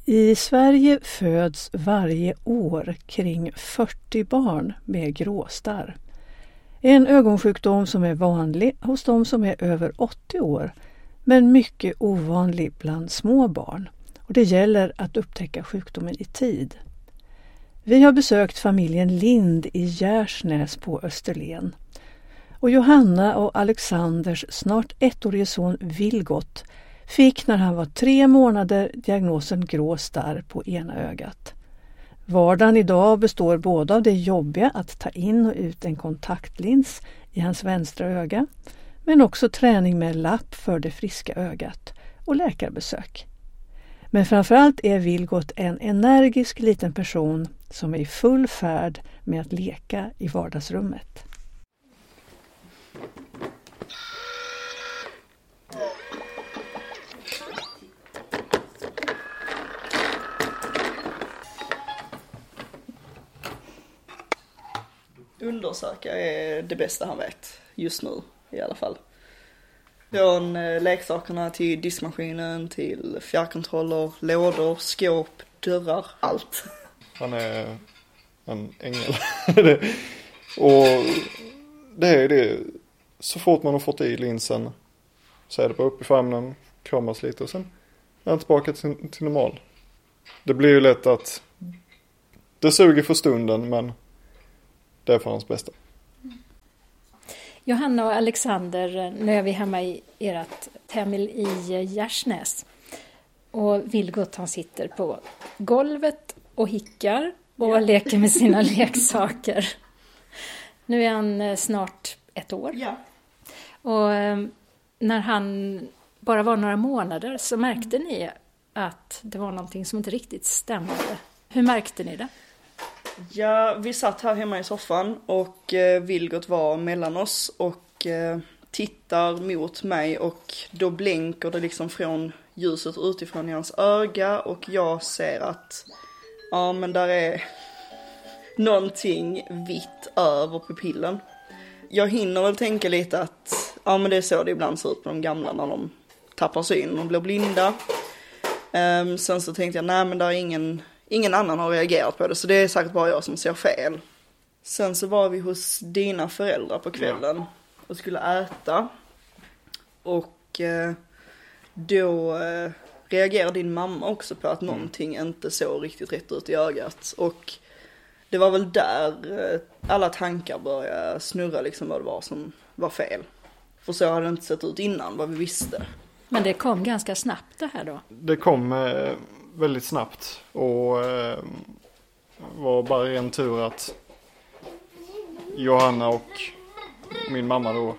I Sverige föds varje år kring 40 barn med gråstarr. En ögonsjukdom som är vanlig hos de som är över 80 år, men mycket ovanlig bland små barn. Och det gäller att upptäcka sjukdomen i tid. Vi har besökt familjen Lind i Gärsnäs på Österlen. Och Johanna och Alexanders snart 1-årige son Vilgot fick när han var 3 månader diagnosen grå starr på ena ögat. Vardagen idag består både av det jobbiga att ta in och ut en kontaktlins i hans vänstra öga, men också träning med lapp för det friska ögat och läkarbesök. Men framförallt är Vilgot en energisk liten person som är i full färd med att leka i vardagsrummet. Undersöka är det bästa han vet just nu i alla fall. Från leksakerna till diskmaskinen till fjärrkontroller, lådor, skåp, dörrar, allt. Han är en ängel. Och det är det. Så fort man har fått i linsen så är det bara upp i famnen, kramas lite och sen är han tillbaka till normal. Det blir ju lätt att det suger för stunden, men det är för hans bästa. Johanna och Alexander, nu är vi hemma i ert hem i Gärsnäs. Och Vilgot, han sitter på golvet och hickar och leker med sina leksaker. Nu är han snart 1 år. Ja. Och när han bara var några månader så märkte ni att det var någonting som inte riktigt stämde. Hur märkte ni det? Ja, vi satt här hemma i soffan och Vilgot var mellan oss och tittar mot mig och då blänker det liksom från ljuset utifrån i hans öga och jag ser att ja, men där är någonting vitt över pupillen. Jag hinner väl tänka lite att ja, men det är så det ibland ser ut på de gamla när de tappar syn och blir blinda. Sen så tänkte jag, nej men där är ingen annan har reagerat på det, så det är säkert bara jag som ser fel. Sen så var vi hos dina föräldrar på kvällen och skulle äta. Och då reagerade din mamma också på att någonting inte såg riktigt rätt ut i ögat. Och det var väl där alla tankar började snurra liksom vad det var som var fel. För så hade det inte sett ut innan, vad vi visste. Men det kom ganska snabbt det här då? Det kom väldigt snabbt och var bara en tur att Johanna och min mamma då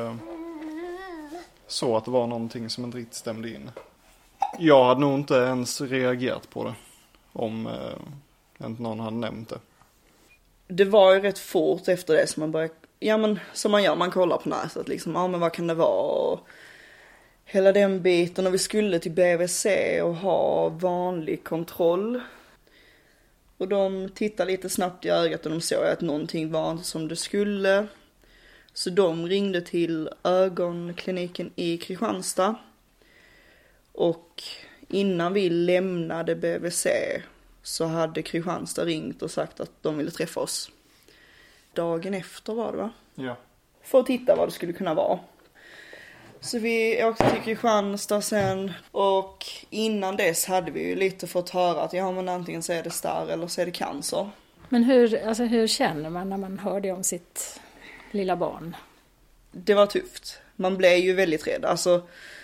såg att det var någonting som inte riktigt stämde in. Jag hade nog inte ens reagerat på det om inte någon hade nämnt det. Det var ju rätt fort efter det som man började, ja men som man gör, man kollar på nätet liksom, ja men vad kan det vara och hela den biten, och vi skulle till BVC och ha vanlig kontroll. Och de tittade lite snabbt i ögat och de såg att någonting var inte som det skulle. Så de ringde till ögonkliniken i Kristianstad. Och innan vi lämnade BVC så hade Kristianstad ringt och sagt att de ville träffa oss. Dagen efter var det, va? Ja. För att titta vad det skulle kunna vara. Så vi åkte till Kristianstad sen och innan dess hade vi ju lite fått höra att ja men antingen så är det starr eller så är det cancer. Men hur känner man när man hör det om sitt lilla barn? Det var tufft. Man blev ju väldigt rädd. Alltså,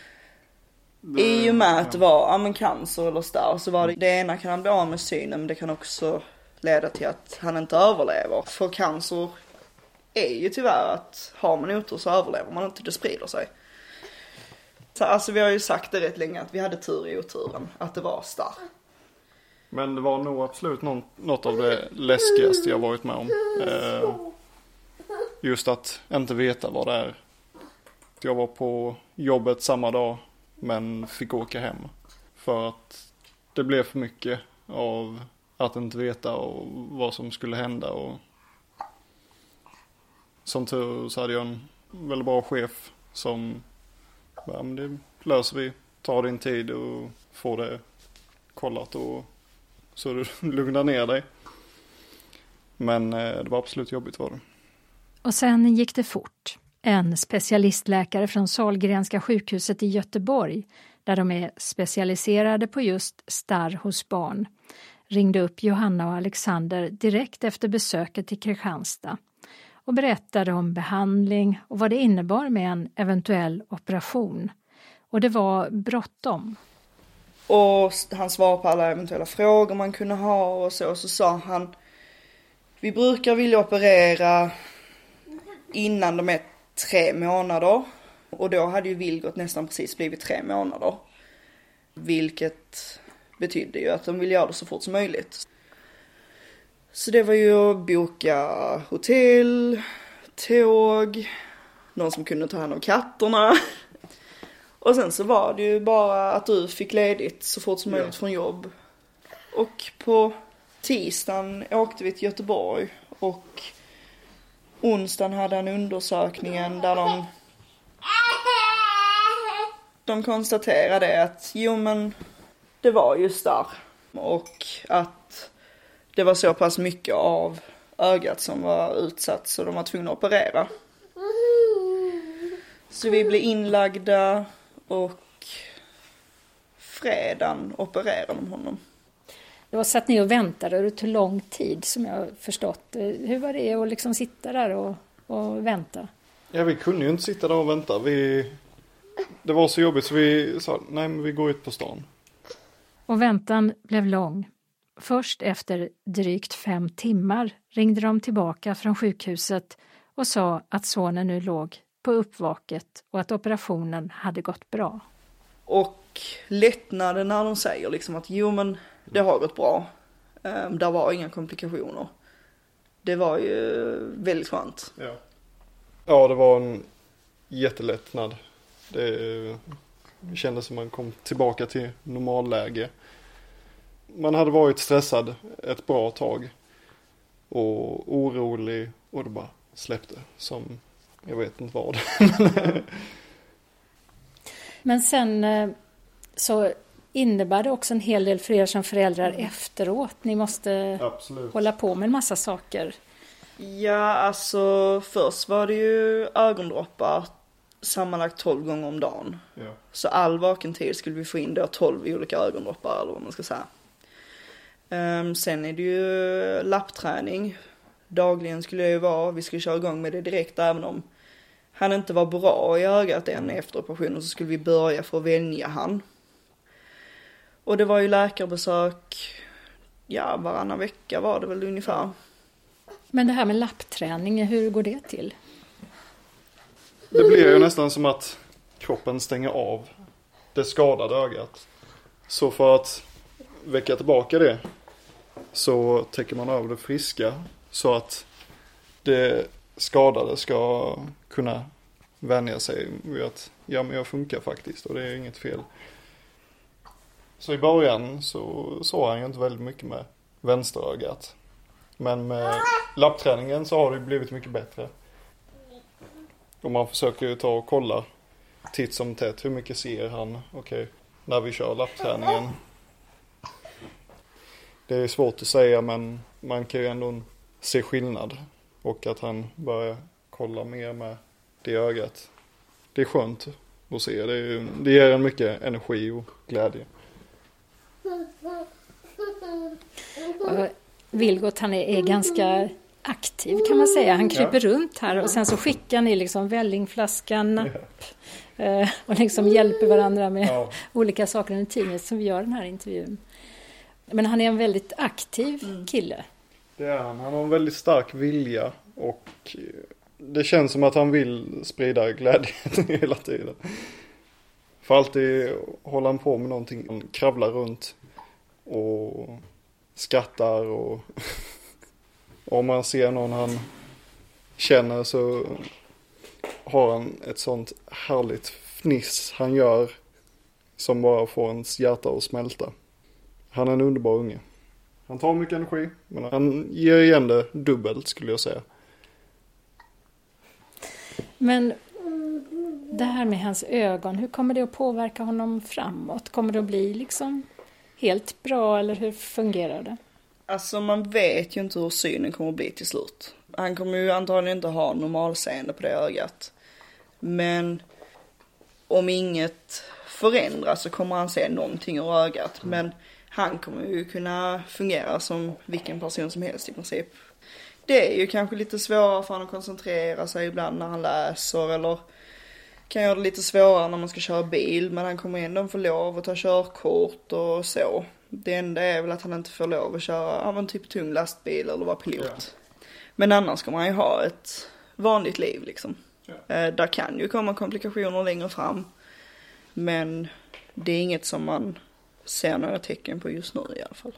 i och med att det var ja, men cancer eller starr så var det ena kan han bli av med synen, men det kan också leda till att han inte överlever. För cancer är ju tyvärr att har man otur så överlever man inte, det sprider sig. Så, alltså vi har ju sagt det rätt länge att vi hade tur i oturen, att det var starr. Men det var nog absolut något av det läskigaste jag varit med om. Just att inte veta vad det är. Jag var på jobbet samma dag men fick åka hem. För att det blev för mycket av att inte veta och vad som skulle hända. Och som tur så hade jag en väldigt bra chef som ja, men det löser vi. Ta din tid och få det kollat och så du lugnar ner dig. Men det var absolut jobbigt var det. Och sen gick det fort. En specialistläkare från Sahlgrenska sjukhuset i Göteborg, där de är specialiserade på just starr hos barn, ringde upp Johanna och Alexander direkt efter besöket i Kristianstad och berättade om behandling och vad det innebar med en eventuell operation. Och det var bråttom. Och han svarade på alla eventuella frågor man kunde ha och så sa han: vi brukar vilja operera innan de är 3 månader. Och då hade ju Vilgot nästan precis blivit 3 månader. Vilket betydde ju att de ville göra det så fort som möjligt. Så det var ju att boka hotell, tåg, någon som kunde ta hand om katterna. Och sen så var det ju bara att du fick ledigt så fort som möjligt från jobb. Och på tisdagen åkte vi till Göteborg och onsdagen hade han undersökningen där de konstaterade att men det var just där. Och att det var så pass mycket av ögat som var utsatt så de var tvungna att operera. Så vi blev inlagda och fredagen opererade de honom. Det var satt ner och väntade och det tog lång tid som jag förstått. Hur var det att liksom sitta där och vänta? Ja, vi kunde ju inte sitta där och vänta. Det var så jobbigt så vi sa, nej men vi går ut på stan. Och väntan blev lång. Först efter drygt 5 timmar ringde de tillbaka från sjukhuset och sa att sonen nu låg på uppvaket och att operationen hade gått bra. Och lättnaden när de säger liksom att men det har gått bra. Där var inga komplikationer. Det var ju väldigt skönt. Ja, det var en jättelättnad. Det kändes som man kom tillbaka till normalläge. Man hade varit stressad ett bra tag och orolig och det bara släppte som jag vet inte vad. Men sen så innebär det också en hel del för er som föräldrar efteråt. Ni måste hålla på med en massa saker. Ja, alltså först var det ju ögondroppar sammanlagt 12 gånger om dagen. Ja. Så all vaken tid skulle vi få in då 12 olika ögondroppar eller vad man ska säga. Sen är det ju lappträning. Dagligen skulle det ju vara, vi skulle köra igång med det direkt även om han inte var bra i ögat än efter operationen så skulle vi börja för att vänja han. Och det var ju läkarbesök, varannan vecka var det väl ungefär. Men det här med lappträning, hur går det till? Det blir ju nästan som att kroppen stänger av det skadade ögat. Så för att väcka tillbaka det så täcker man över det friska så att det skadade ska kunna vänja sig vid att men jag funkar faktiskt och det är inget fel. Så i början så såg han ju inte väldigt mycket med vänsterögat. Men med lappträningen så har det blivit mycket bättre. Och man försöker ju ta och kolla titt som tätt hur mycket ser han när vi kör lappträningen. Det är svårt att säga men man kan ju ändå se skillnad. Och att han börjar kolla mer med det ögat. Det är skönt att se. Det ger en mycket energi och glädje. Och Vilgot han är ganska aktiv kan man säga. Han kryper runt här och sen så skickar ni liksom vällingflaskan, napp och liksom hjälper varandra med olika saker under tiden som vi gör den här intervjun. Men han är en väldigt aktiv kille. Det är han. Han har en väldigt stark vilja och det känns som att han vill sprida glädje hela tiden. För alltid håller han på med någonting. Han kravlar runt och skrattar och om man ser någon han känner så har han ett sånt härligt fniss han gör som bara får ens hjärta att smälta. Han är en underbar unge. Han tar mycket energi men han ger igen det dubbelt skulle jag säga. Men det här med hans ögon, hur kommer det att påverka honom framåt? Kommer det att bli liksom helt bra eller hur fungerar det? Alltså man vet ju inte hur synen kommer att bli till slut. Han kommer ju antagligen inte ha normalseende på det ögat. Men om inget förändras så kommer han se någonting ur ögat. Men han kommer ju kunna fungera som vilken person som helst i princip. Det är ju kanske lite svårare för honom att koncentrera sig ibland när han läser. Eller kan göra det lite svårare när man ska köra bil. Men han kommer ändå få lov att ta körkort och så. Det enda är väl att han inte får lov att köra typ tung lastbil eller vara pilot. Ja. Men annars kommer han ju ha ett vanligt liv liksom. Ja. Där kan ju komma komplikationer längre fram. Men det är inget som man ser några tecken på just nu i alla fall.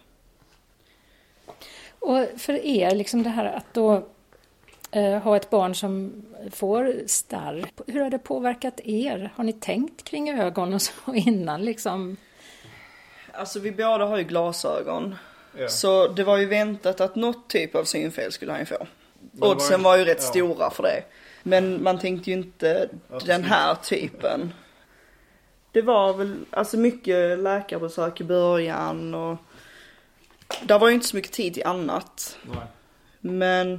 Och för er, liksom det här att då ha ett barn som får starr. Hur har det påverkat er? Har ni tänkt kring ögon och så innan liksom? Alltså vi båda har ju glasögon. Ja. Så det var ju väntat att något typ av synfel skulle han ju få. Oddsen var ju rätt stora för det. Men man tänkte ju inte den här typen. Det var väl alltså mycket läkarbesök i början och där var ju inte så mycket tid till annat. Nej. Men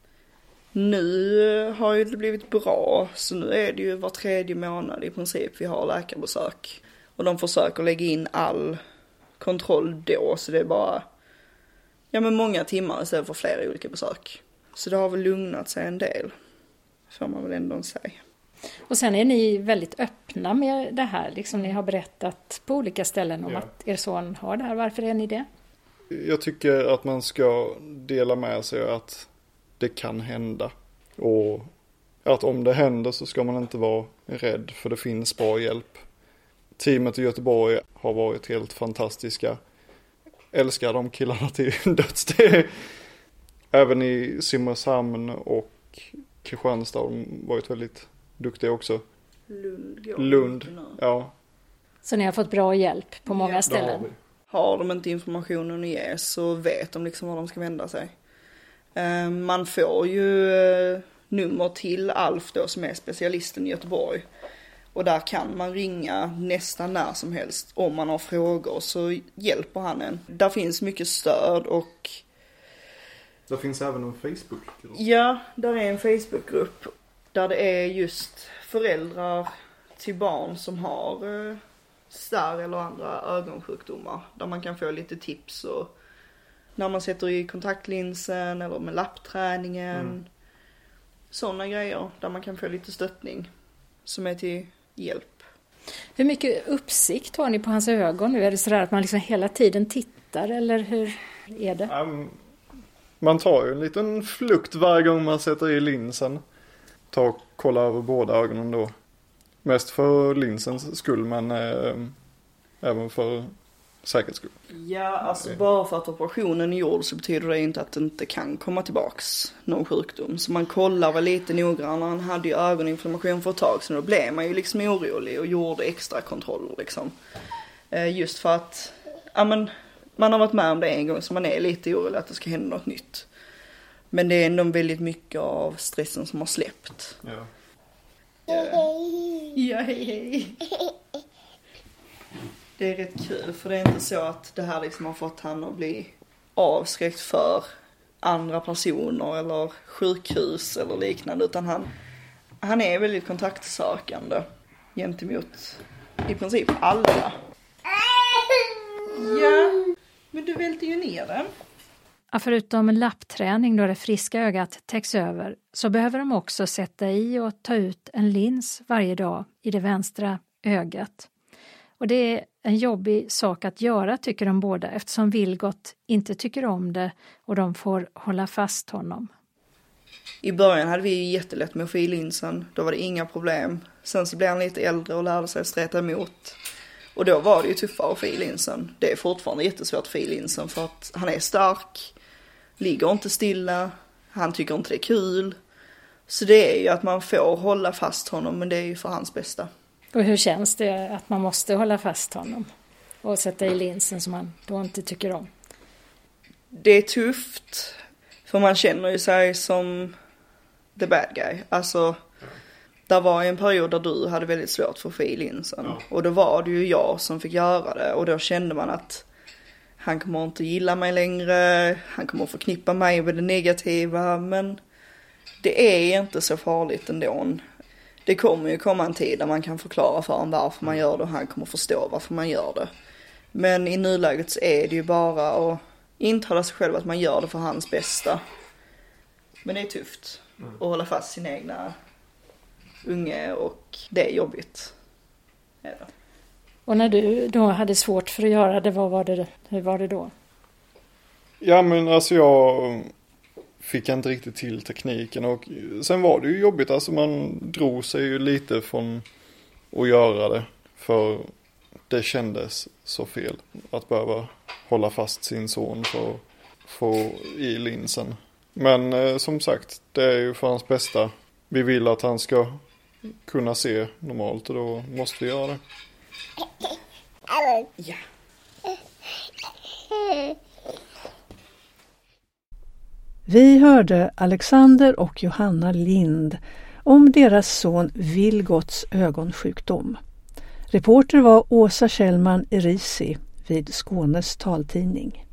nu har ju det blivit bra. Så nu är det ju var 3:e månad i princip vi har läkarbesök. Och de försöker lägga in all kontroll då. Så det är bara många timmar istället för flera olika besök. Så det har väl lugnat sig en del. Får man väl ändå säga. Och sen är ni väldigt öppna med det här. Liksom ni har berättat på olika ställen om att er son har det här. Varför är ni det? Jag tycker att man ska dela med sig att det kan hända. Och att om det händer så ska man inte vara rädd för det finns bra hjälp. Teamet i Göteborg har varit helt fantastiska. Älskar de killarna till döds. Även i Simrishamn och Kristianstad har de varit väldigt duktiga också. Lund, ja. Så ni har fått bra hjälp på många ställen? Har de inte informationen att ge så vet de liksom var de ska vända sig. Man får ju nummer till Alf då som är specialisten i Göteborg. Och där kan man ringa nästan när som helst. Om man har frågor så hjälper han en. Där finns mycket stöd och... Det finns även en Facebook-grupp. Ja, där är en Facebook-grupp. Där det är just föräldrar till barn som har starr eller andra ögonsjukdomar. Där man kan få lite tips och när man sätter i kontaktlinsen eller med lappträningen. Sådana grejer där man kan få lite stöttning som är till hjälp. Hur mycket uppsikt har ni på hans ögon nu? Är det sådär att man liksom hela tiden tittar eller hur är det? Man tar ju en liten flukt varje gång man sätter i linsen. Ta och kolla över båda ögonen då. Mest för linsens skull men även för säkerhets skull. Ja, alltså bara för att operationen är gjord så betyder det inte att det inte kan komma tillbaks någon sjukdom. Så man kollar väl lite noggrannare. Han hade ju ögoninflammation för ett tag så då blev man ju liksom orolig och gjorde extra kontroller liksom. Just för att man har varit med om det en gång så man är lite orolig att det ska hända något nytt. Men det är ändå väldigt mycket av stressen som har släppt. Ja. Ja, hej. Det är rätt kul för det är inte så att det här liksom har fått han att bli avskräckt för andra personer eller sjukhus eller liknande. Utan han är väldigt kontaktsökande gentemot i princip alla. Ja, men du välter ju ner den. Ja, förutom lappträning då det friska ögat täcks över så behöver de också sätta i och ta ut en lins varje dag i det vänstra ögat. Och det är en jobbig sak att göra tycker de båda eftersom Vilgot inte tycker om det och de får hålla fast honom. I början hade vi ju jättelätt med att få i linsen, då var det inga problem. Sen så blev han lite äldre och lärde sig att streta emot. Och då var det ju tuffare att få i linsen. Det är fortfarande jättesvårt att få i linsen för att han är stark, ligger inte stilla, han tycker inte det är kul. Så det är ju att man får hålla fast honom men det är ju för hans bästa. Och hur känns det att man måste hålla fast honom och sätta i linsen som man då inte tycker om? Det är tufft för man känner ju sig som the bad guy. Alltså, där var en period där du hade väldigt svårt för att få i linsen. Ja. Och då var det ju jag som fick göra det och då kände man att han kommer inte gilla mig längre, han kommer förknippa mig med det negativa, men det är inte så farligt ändå. Det kommer ju komma en tid där man kan förklara för honom varför man gör det och han kommer förstå varför man gör det. Men i nuläget så är det ju bara att intala sig själv att man gör det för hans bästa. Men det är tufft att hålla fast sin egna unge och det är jobbigt. Ja. Och när du då hade svårt för att göra det, hur var det då? Ja, men alltså jag fick inte riktigt till tekniken och sen var det ju jobbigt. Alltså man drog sig ju lite från att göra det, för det kändes så fel att behöva hålla fast sin son för att få i linsen. Men som sagt, det är ju för hans bästa. Vi vill att han ska kunna se normalt och då måste vi göra det. Ja. Vi hörde Alexander och Johanna Lind om deras son Vilgots ögonsjukdom. Reporter var Åsa Kjellman Erisi vid Skånes taltidning.